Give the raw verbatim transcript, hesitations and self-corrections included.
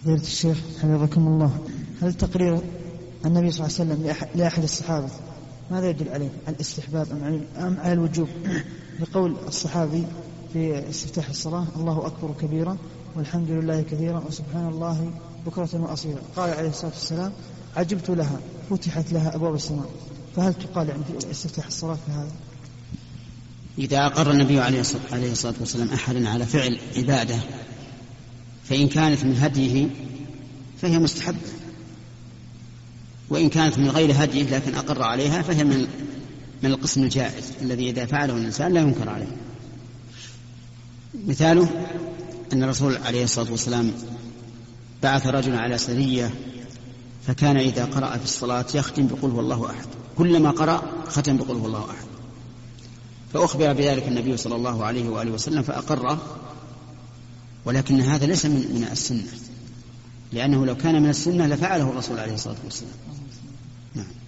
فضيلة الشيخ حفظكم الله، هل تقرير النبي صلى الله عليه وسلم لأحد الصحابة ماذا يدل عليه؟ الاستحباب أم على الوجوب؟ لقول الصحابي في استفتاح الصلاة: الله أكبر كبيرا والحمد لله كثيرا وسبحان الله بكرة وأصيلا. قال عليه الصلاة والسلام: عجبت لها فتحت لها أبواب السماء. فهل تقال عند استفتاح الصلاة في هذا؟ إذا أقر النبي عليه الصلاة والسلام أحدا على فعل عبادة فإن كانت من هديه فهي مستحبة، وإن كانت من غير هديه لكن أقر عليها فهي من من القسم الجائز الذي إذا فعله الإنسان لا ينكر عليه. مثاله أن الرسول عليه الصلاة والسلام بعث رجلا على سرية فكان إذا قرأ في الصلاة يختم بقول هو الله أحد، كلما قرأ ختم بقول هو الله أحد، فأخبر بذلك النبي صلى الله عليه وآله وسلم فأقره، ولكن هذا ليس من, من السنة، لأنه لو كان من السنة لفعله الرسول عليه الصلاة والسلام. نعم.